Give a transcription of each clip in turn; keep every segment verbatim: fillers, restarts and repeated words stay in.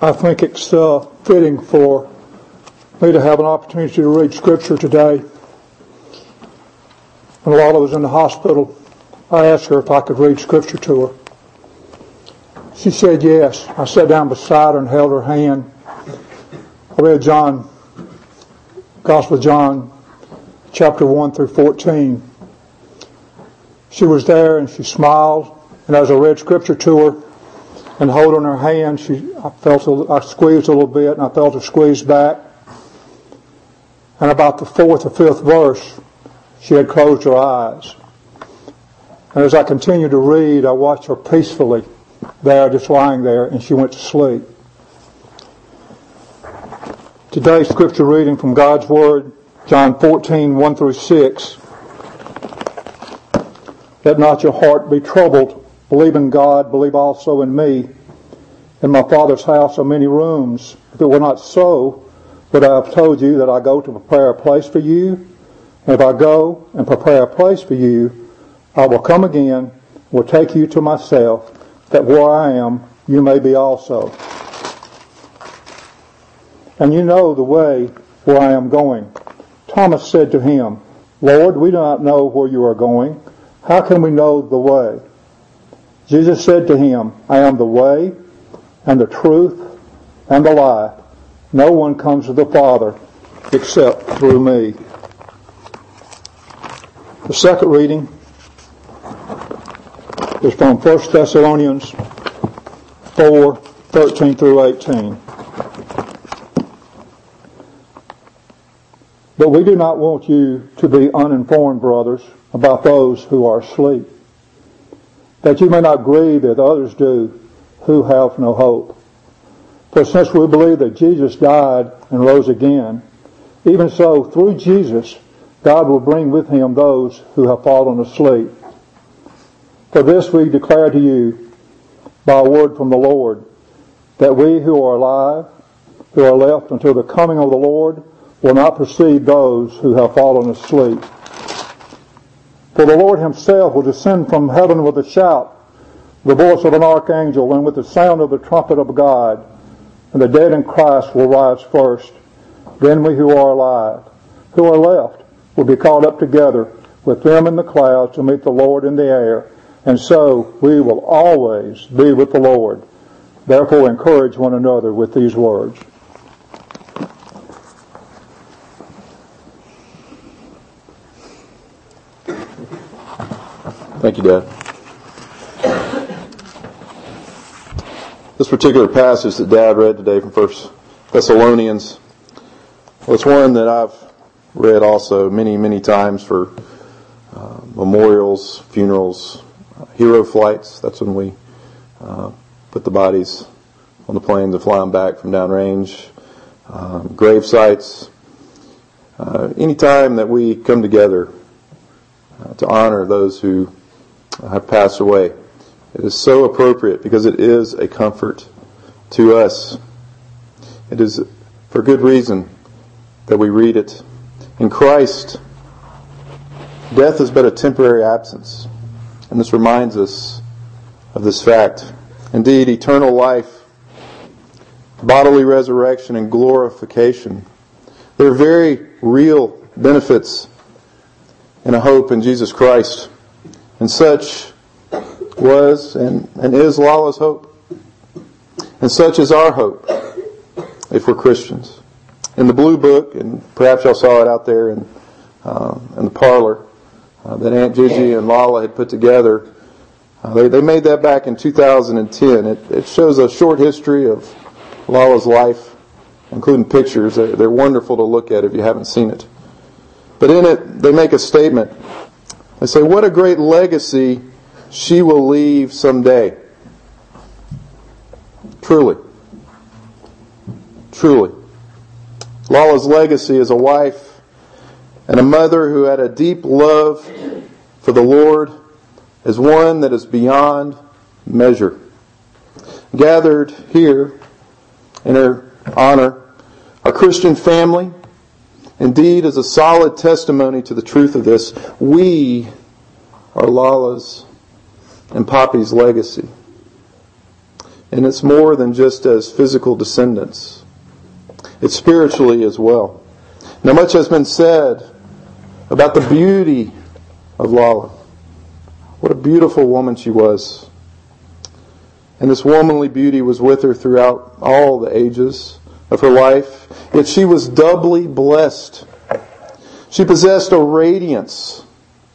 I think it's uh, fitting for me to have an opportunity to read Scripture today. When Lala was in the hospital, I asked her if I could read Scripture to her. She said yes. I sat down beside her and held her hand. I read John, Gospel of John, chapter one through fourteen. She was there and she smiled, and as I read Scripture to her and holding her hand, she I felt a, I squeezed a little bit, and I felt her squeeze back. And about the fourth or fifth verse, she had closed her eyes. And as I continued to read, I watched her peacefully there, just lying there, and she went to sleep. Today's Scripture reading from God's Word, John fourteen, one through six. Let not your heart be troubled. Believe in God, believe also in me. In my Father's house are many rooms. If it were not so, would I have told you that I go to prepare a place for you? And if I go and prepare a place for you, I will come again, will take you to myself, that where I am, you may be also. And you know the way where I am going. Thomas said to him, Lord, we do not know where you are going. How can we know the way? Jesus said to him, I am the way and the truth and the life. No one comes to the Father except through me. The second reading is from First Thessalonians four, thirteen through eighteen. But we do not want you to be uninformed, brothers, about those who are asleep, that you may not grieve as others do who have no hope. For since we believe that Jesus died and rose again, even so, through Jesus, God will bring with him those who have fallen asleep. For this we declare to you by a word from the Lord, that we who are alive, who are left until the coming of the Lord, will not precede those who have fallen asleep. For the Lord himself will descend from heaven with a shout, the voice of an archangel, and with the sound of the trumpet of God, and the dead in Christ will rise first. Then we who are alive, who are left, will be caught up together with them in the clouds to meet the Lord in the air, and so we will always be with the Lord. Therefore encourage one another with these words. Thank you, Dad. This particular passage that Dad read today from First Thessalonians, well, it's one that I've read also many, many times for uh, memorials, funerals, uh, hero flights. That's when we uh, put the bodies on the planes and fly them back from downrange. Um, grave sites. Uh, any time that we come together uh, to honor those who have passed away, it is so appropriate because it is a comfort to us. It is for good reason that we read it. In Christ, death is but a temporary absence, and this reminds us of this fact. Indeed, eternal life, bodily resurrection, and glorification, they're very real benefits and a hope in Jesus Christ. And such was and, and is Lala's hope. And such is our hope if we're Christians. In the Blue Book, and perhaps y'all saw it out there in, uh, in the parlor, uh, that Aunt Gigi and Lala had put together, uh, they, they made that back in two thousand ten. It, it shows a short history of Lala's life, including pictures. They're, they're wonderful to look at if you haven't seen it. But in it, they make a statement. They say, what a great legacy she will leave someday. Truly. Truly. Lala's legacy as a wife and a mother who had a deep love for the Lord is one that is beyond measure. Gathered here in her honor, our Christian family, indeed, as a solid testimony to the truth of this, we are Lala's and Poppy's legacy. And it's more than just as physical descendants. It's spiritually as well. Now, much has been said about the beauty of Lala. What a beautiful woman she was. And this womanly beauty was with her throughout all the ages of her life. Yet she was doubly blessed. She possessed a radiance,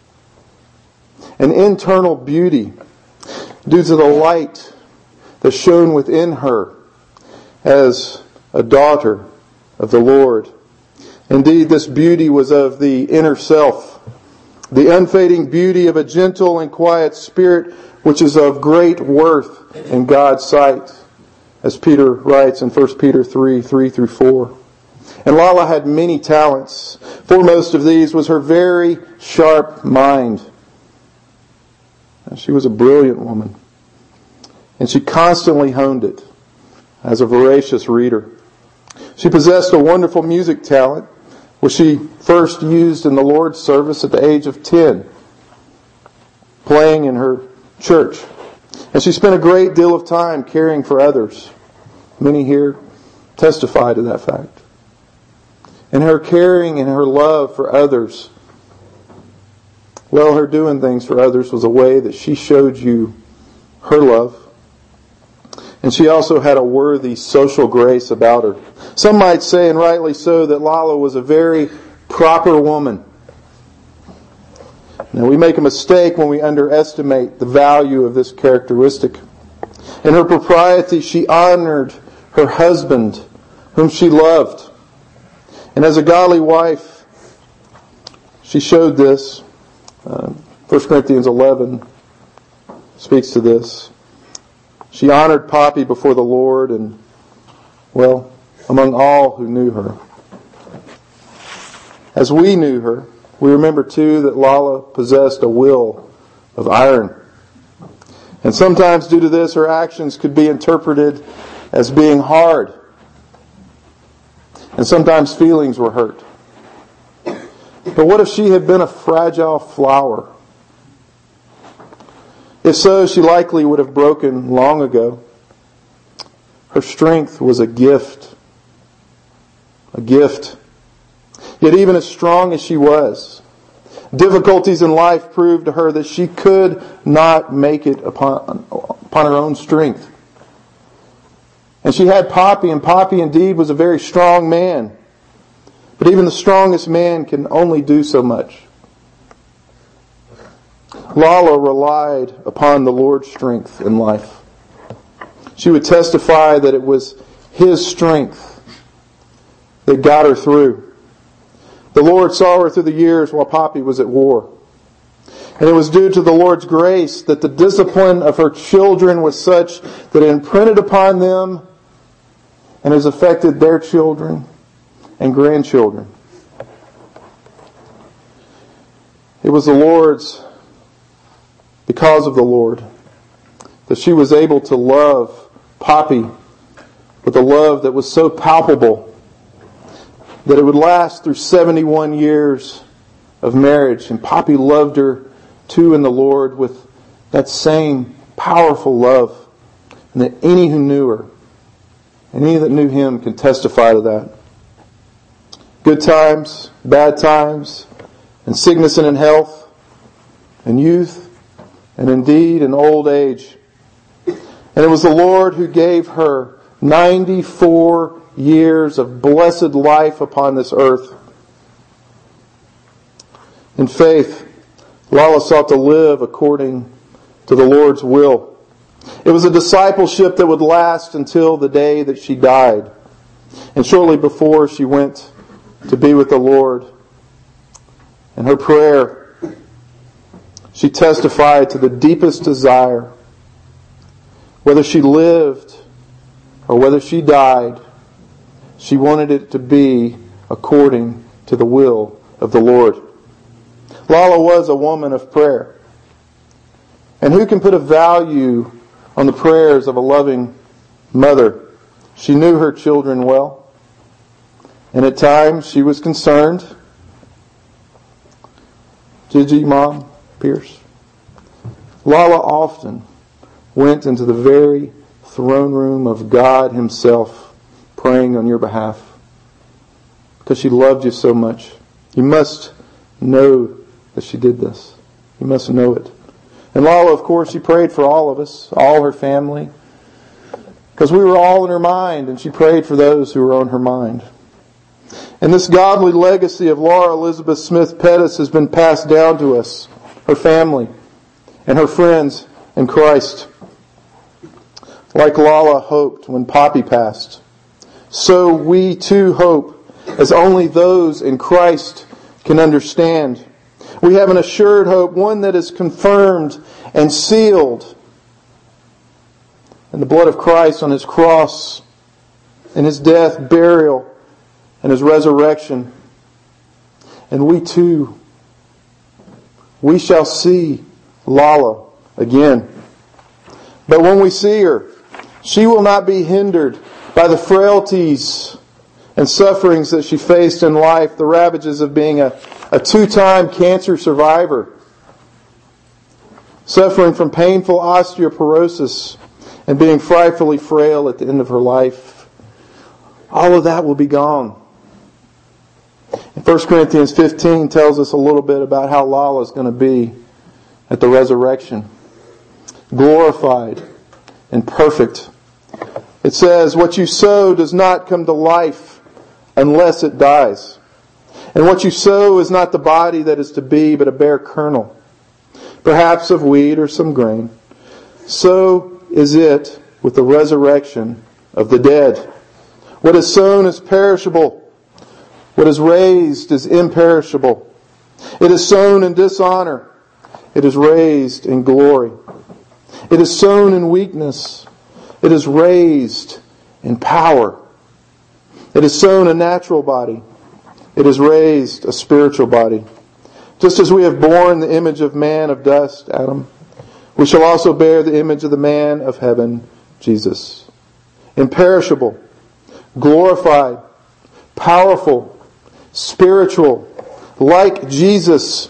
an internal beauty, due to the light that shone within her as a daughter of the Lord. Indeed, this beauty was of the inner self, the unfading beauty of a gentle and quiet spirit, which is of great worth in God's sight, as Peter writes in First Peter three, three through four. And Lala had many talents. Foremost of these was her very sharp mind. She was a brilliant woman. And she constantly honed it as a voracious reader. She possessed a wonderful music talent, which she first used in the Lord's service at the age of ten, playing in her church. And she spent a great deal of time caring for others. Many here testify to that fact. And her caring and her love for others, well, her doing things for others was a way that she showed you her love. And she also had a worthy social grace about her. Some might say, and rightly so, that Lala was a very proper woman. Now, we make a mistake when we underestimate the value of this characteristic. In her propriety, she honored her husband, whom she loved. And as a godly wife, she showed this. Uh, First Corinthians eleven speaks to this. She honored Poppy before the Lord and, well, among all who knew her. As we knew her, we remember too that Lala possessed a will of iron. And sometimes due to this, her actions could be interpreted as being hard. And sometimes feelings were hurt. But what if she had been a fragile flower? If so, she likely would have broken long ago. Her strength was a gift. A gift. Yet even as strong as she was, difficulties in life proved to her that she could not make it upon, upon her own strength. And she had Poppy, and Poppy indeed was a very strong man. But even the strongest man can only do so much. Lala relied upon the Lord's strength in life. She would testify that it was His strength that got her through. The Lord saw her through the years while Poppy was at war. And it was due to the Lord's grace that the discipline of her children was such that it imprinted upon them and has affected their children and grandchildren. It was the Lord's, because of the Lord, that she was able to love Poppy with a love that was so palpable that it would last through seventy-one years of marriage. And Poppy loved her too in the Lord with that same powerful love. And that any who knew her, and any that knew Him, can testify to that. Good times, bad times, and sickness and in health, and youth, and indeed in old age. And it was the Lord who gave her ninety-four years of blessed life upon this earth. In faith, Lala sought to live according to the Lord's will. It was a discipleship that would last until the day that she died. And shortly before she went to be with the Lord, in her prayer, she testified to the deepest desire, whether she lived or whether she died, she wanted it to be according to the will of the Lord. Lala was a woman of prayer. And who can put a value on the prayers of a loving mother? She knew her children well. And at times she was concerned. Gigi, Mom, Pierce. Lala often went into the very throne room of God Himself praying on your behalf because she loved you so much. You must know that she did this. You must know it. And Lala, of course, she prayed for all of us, all her family, because we were all in her mind, and she prayed for those who were on her mind. And this godly legacy of Laura Elizabeth Smith Pettis has been passed down to us, her family, and her friends in Christ. Like Lala hoped when Poppy passed, so we too hope, as only those in Christ can understand. We have an assured hope, one that is confirmed and sealed in the blood of Christ on His cross, in His death, burial, and His resurrection. And we too, we shall see Lala again. But when we see her, she will not be hindered by the frailties and sufferings that she faced in life, the ravages of being a, a two-time cancer survivor, suffering from painful osteoporosis, and being frightfully frail at the end of her life. All of that will be gone. And First Corinthians fifteen tells us a little bit about how Lala is going to be at the resurrection. Glorified and perfect. It says, what you sow does not come to life unless it dies. And what you sow is not the body that is to be, but a bare kernel, perhaps of wheat or some grain. So is it with the resurrection of the dead. What is sown is perishable. What is raised is imperishable. It is sown in dishonor. It is raised in glory. It is sown in weakness. It is raised in power. It is sown a natural body. It is raised a spiritual body. Just as we have borne the image of man of dust, Adam, we shall also bear the image of the man of heaven, Jesus. Imperishable, glorified, powerful, spiritual, like Jesus,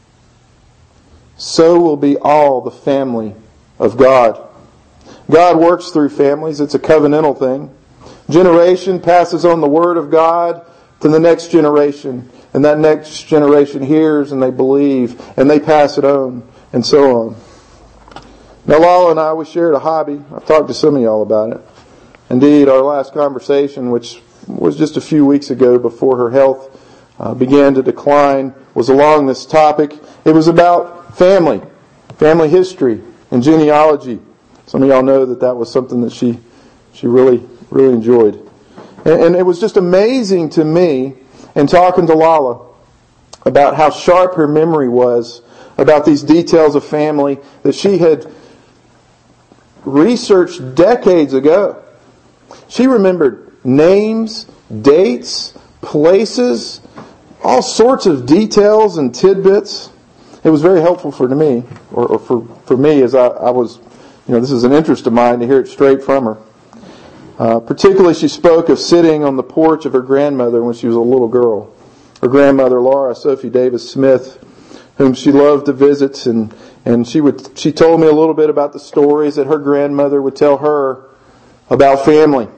so will be all the family of God. God works through families. It's a covenantal thing. Generation passes on the Word of God to the next generation. And that next generation hears and they believe and they pass it on and so on. Now Lala and I, we shared a hobby. I've talked to some of y'all about it. Indeed, our last conversation, which was just a few weeks ago before her health uh, began to decline, was along this topic. It was about family, family history, and genealogy. Some of y'all know that that was something that she she really, really enjoyed. And, and it was just amazing to me in talking to Lala about how sharp her memory was about these details of family that she had researched decades ago. She remembered names, dates, places, all sorts of details and tidbits. It was very helpful for me, or, or for, for me as I, I was, you know, this is an interest of mine to hear it straight from her. Uh, particularly she spoke of sitting on the porch of her grandmother when she was a little girl. Her grandmother, Laura Sophie Davis Smith, whom she loved to visit, and, and she would she told me a little bit about the stories that her grandmother would tell her about family.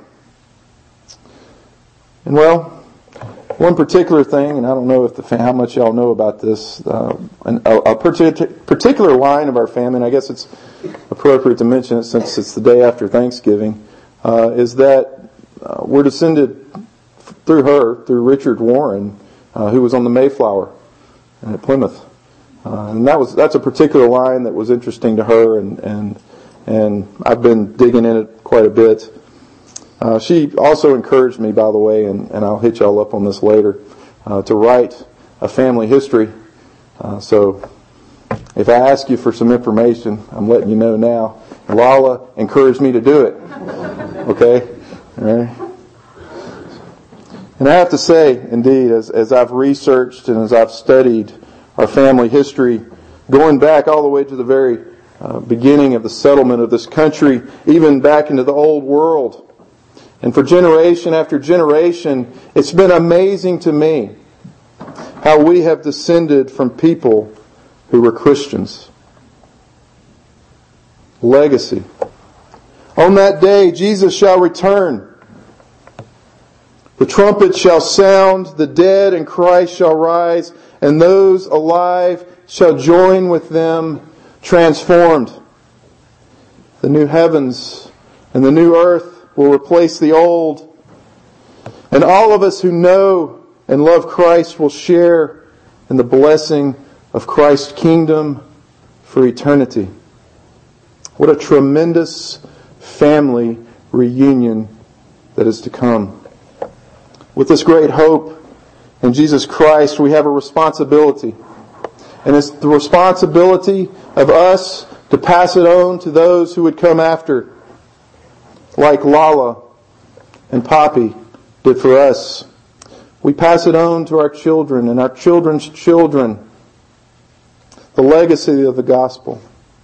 And well, one particular thing, and I don't know if the how much y'all know about this, uh, an, a, a particular line of our family, and I guess it's appropriate to mention it since it's the day after Thanksgiving, uh, is that uh, we're descended through her, through Richard Warren, uh, who was on the Mayflower at Plymouth. Uh, and that was that's a particular line that was interesting to her, and and and I've been digging in it quite a bit. Uh, she also encouraged me, by the way, and, and I'll hit y'all up on this later, uh, to write a family history. Uh, so if I ask you for some information, I'm letting you know now. Lala encouraged me to do it. Okay? All right? And I have to say, indeed, as, as I've researched and as I've studied our family history, going back all the way to the very uh, beginning of the settlement of this country, even back into the old world, and for generation after generation, it's been amazing to me how we have descended from people who were Christians. Legacy. On that day, Jesus shall return. The trumpet shall sound, the dead in Christ shall rise, and those alive shall join with them transformed. The new heavens and the new earth will replace the old. And all of us who know and love Christ will share in the blessing of Christ's kingdom for eternity. What a tremendous family reunion that is to come. With this great hope in Jesus Christ, we have a responsibility. And it's the responsibility of us to pass it on to those who would come after, like Lala and Poppy did for us. We pass it on to our children and our children's children. The legacy of the gospel.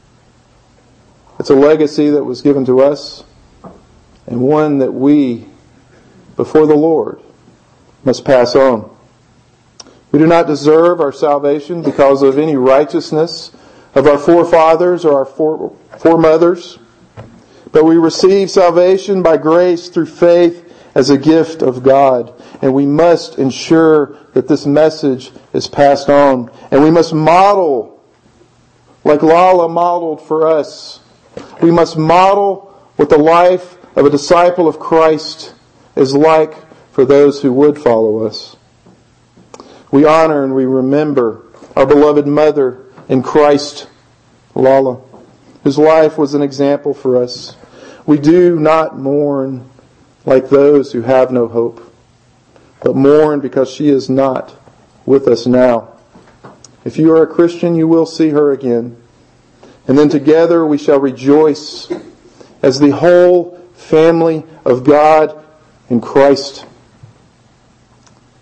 It's a legacy that was given to us, and one that we, before the Lord, must pass on. We do not deserve our salvation because of any righteousness of our forefathers or our fore, foremothers, but we receive salvation by grace through faith as a gift of God. And we must ensure that this message is passed on. And we must model, like Lala modeled for us, we must model what the life of a disciple of Christ is like for those who would follow us. We honor and we remember our beloved mother in Christ, Lala, whose life was an example for us. We do not mourn like those who have no hope, but mourn because she is not with us now. If you are a Christian, you will see her again. And then together we shall rejoice as the whole family of God in Christ